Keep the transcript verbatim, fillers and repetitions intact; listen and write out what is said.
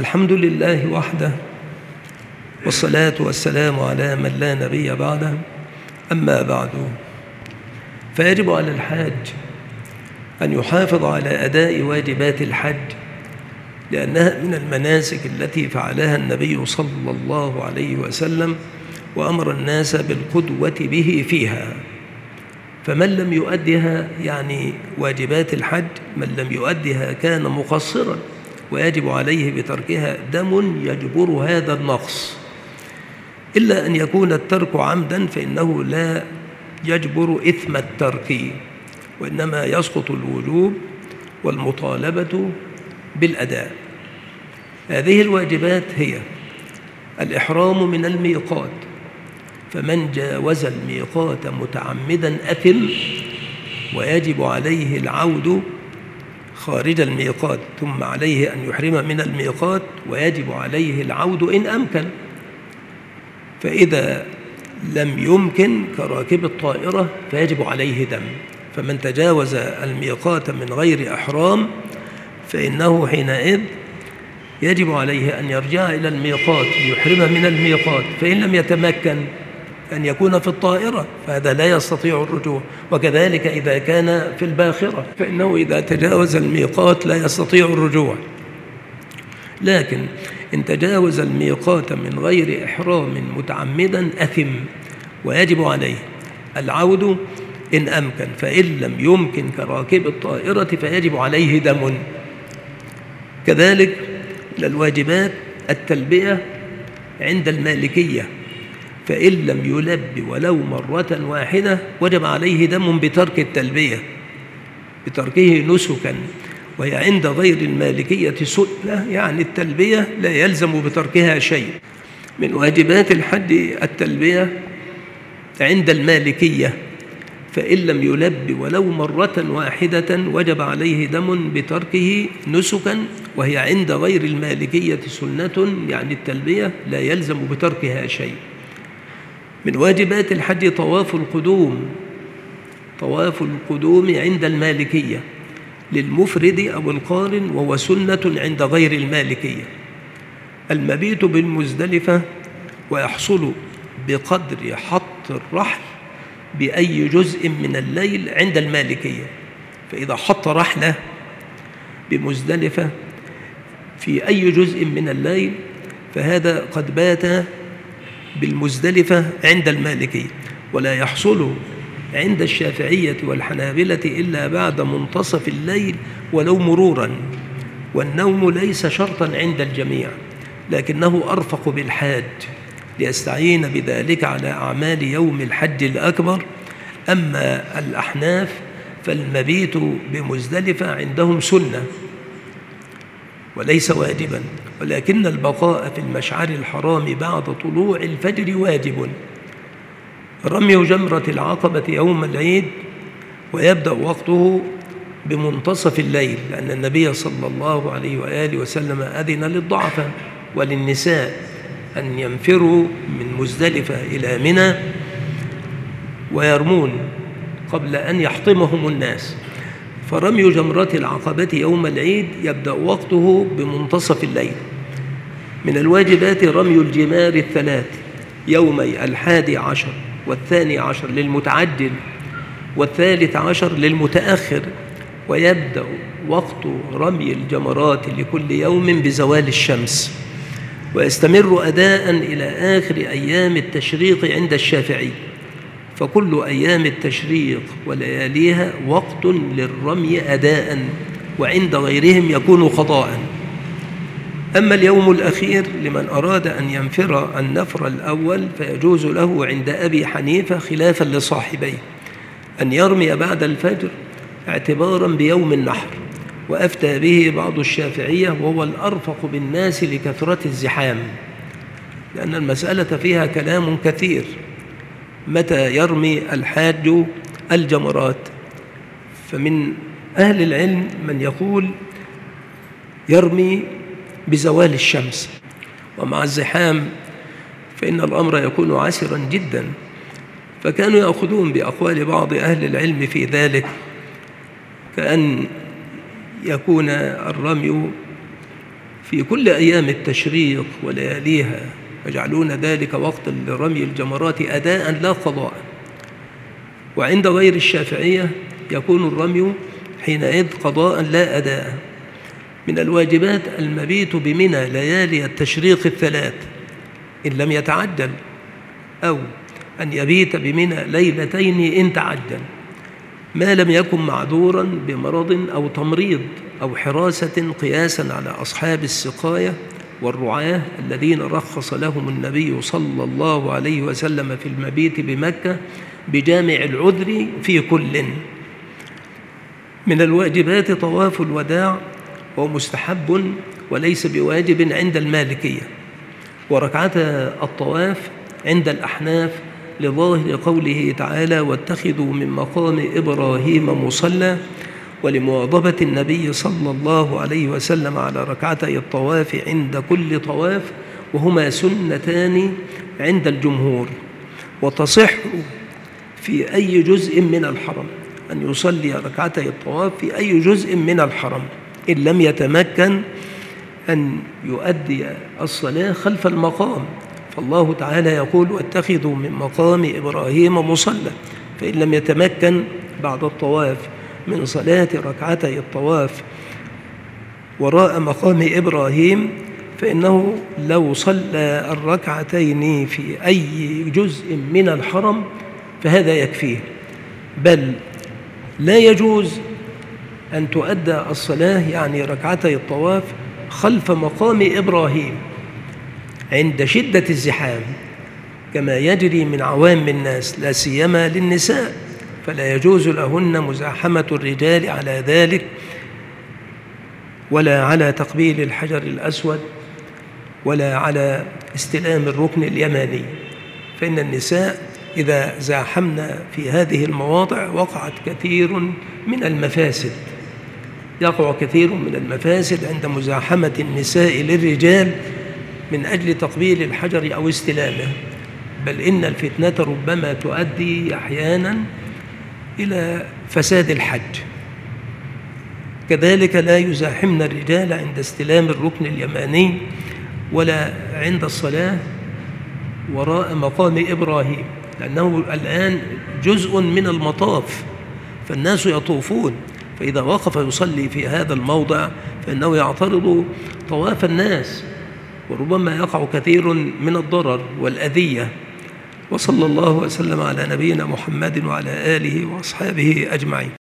الحمد لله وحده، والصلاة والسلام على من لا نبي بعده. أما بعد، فيجب على الحاج أن يحافظ على أداء واجبات الحج، لأنها من المناسك التي فعلها النبي صلى الله عليه وسلم وأمر الناس بالقدوة به فيها. فمن لم يؤدها، يعني واجبات الحج، من لم يؤدها كان مقصرا، ويجب عليه بتركها دم يجبر هذا النقص، إلا أن يكون الترك عمدا فإنه لا يجبر إثم الترك، وإنما يسقط الوجوب والمطالبة بالأداء. هذه الواجبات هي الإحرام من الميقات، فمن جاوز الميقات متعمدا أثم، ويجب عليه العود خارج الميقات، ثم عليه أن يحرم من الميقات، ويجب عليه العود إن أمكن. فإذا لم يمكن كراكب الطائرة فيجب عليه دم. فمن تجاوز الميقات من غير إحرام فإنه حينئذ يجب عليه أن يرجع إلى الميقات ليحرم من الميقات، فإن لم يتمكن أن يكون في الطائرة فهذا لا يستطيع الرجوع. وكذلك إذا كان في الباخرة فإنه إذا تجاوز الميقات لا يستطيع الرجوع. لكن إن تجاوز الميقات من غير إحرام متعمدا أثم، ويجب عليه العود إن أمكن، فإن لم يمكن كراكب الطائرة فيجب عليه دم. كذلك للواجبات التلبية عند المالكية، فإن لم يلب ولو مرة واحدة وجب عليه دم بترك التلبية، بتركه نسكا، وهي عند غير المالكية سنة، يعني التلبية لا يلزم بتركها شيء. من واجبات الحج التلبية عند المالكية، فإن لم يلب ولو مرة واحدة وجب عليه دم بتركه نسكا، وهي عند غير المالكية سنة، يعني التلبية لا يلزم بتركها شيء. من واجبات الحج طواف القدوم، طواف القدوم عند المالكية للمفرد أو القارن، وهو سنة عند غير المالكية. المبيت بالمزدلفة ويحصل بقدر حط الرحل بأي جزء من الليل عند المالكية. فإذا حط رحلة بمزدلفة في أي جزء من الليل فهذا قد بات بالمزدلفة عند المالكية. ولا يحصل عند الشافعية والحنابلة إلا بعد منتصف الليل ولو مرورا. والنوم ليس شرطا عند الجميع، لكنه أرفق بالحاج ليستعين بذلك على أعمال يوم الحج الأكبر. أما الأحناف فالمبيت بمزدلفة عندهم سنة وليس واجبا، ولكن البقاء في المشعر الحرام بعد طلوع الفجر واجب. رمي جمرة العقبة يوم العيد ويبدأ وقته بمنتصف الليل، لأن النبي صلى الله عليه وآله وسلم أذن للضعفاء وللنساء أن ينفروا من مزدلفة إلى منى ويرمون قبل أن يحطمهم الناس. فرمي جمرة العقبة يوم العيد يبدأ وقته بمنتصف الليل. من الواجبات رمي الجمار الثلاث يومي الحادي عشر والثاني عشر للمتعجل والثالث عشر للمتأخر، ويبدأ وقت رمي الجمرات لكل يوم بزوال الشمس، ويستمر أداء إلى آخر أيام التشريق عند الشافعي. فكل أيام التشريق ولياليها وقت للرمي أداء، وعند غيرهم يكون قضاء. أما اليوم الأخير لمن أراد أن ينفر النفر الأول فيجوز له عند أبي حنيفة خلافا لصاحبيه أن يرمي بعد الفجر اعتبارا بيوم النحر، وأفتى به بعض الشافعية، وهو الأرفق بالناس لكثرة الزحام، لأن المسألة فيها كلام كثير. متى يرمي الحاج الجمرات؟ فمن أهل العلم من يقول يرمي بزوال الشمس، ومع الزحام فإن الأمر يكون عسرا جدا، فكانوا يأخذون بأقوال بعض أهل العلم في ذلك، كأن يكون الرمي في كل أيام التشريق ولياليها يجعلون ذلك وقتا لرمي الجمرات أداء لا قضاء. وعند غير الشافعية يكون الرمي حينئذ قضاء لا أداء. من الواجبات المبيت بمنى ليالي التشريق الثلاث إن لم يتعجل، أو أن يبيت بمنى ليلتين إن تعجل، ما لم يكن معذورا بمرض أو تمريض أو حراسة، قياسا على أصحاب السقاية والرعاة الذين رخص لهم النبي صلى الله عليه وسلم في المبيت بمكة بجامع العذر في كل. من الواجبات طواف الوداع، وهو مستحب وليس بواجب عند المالكية، وركعتا الطواف عند الأحناف لظاهر قوله تعالى واتخذوا من مقام إبراهيم مصلى، ولمواظبة النبي صلى الله عليه وسلم على ركعتي الطواف عند كل طواف، وهما سنتان عند الجمهور. وتصح في أي جزء من الحرم أن يصلي ركعتي الطواف في أي جزء من الحرم إن لم يتمكن أن يؤدي الصلاة خلف المقام، فالله تعالى يقول واتخذوا من مقام إبراهيم مصلى. فإن لم يتمكن بعد الطواف من صلاة ركعتي الطواف وراء مقام إبراهيم، فإنه لو صلى الركعتين في أي جزء من الحرم فهذا يكفيه، بل لا يجوز أن تؤدى الصلاة يعني ركعتي الطواف خلف مقام إبراهيم عند شدة الزحام كما يجري من عوام الناس، لا سيما للنساء، فلا يجوز لهن مزاحمة الرجال على ذلك، ولا على تقبيل الحجر الأسود، ولا على استلام الركن اليماني. فإن النساء إذا زاحمنا في هذه المواضع وقعت كثير من المفاسد، يقع كثير من المفاسد عند مزاحمة النساء للرجال من أجل تقبيل الحجر أو استلامه، بل إن الفتنة ربما تؤدي أحيانا إلى فساد الحج. كذلك لا يزاحمن الرجال عند استلام الركن اليماني ولا عند الصلاة وراء مقام إبراهيم، لأنه الآن جزء من المطاف فالناس يطوفون، فإذا وقف يصلي في هذا الموضع فإنه يعترض طواف الناس وربما يقع كثير من الضرر والأذية. وصلى الله وسلم على نبينا محمد وعلى آله وأصحابه أجمعين.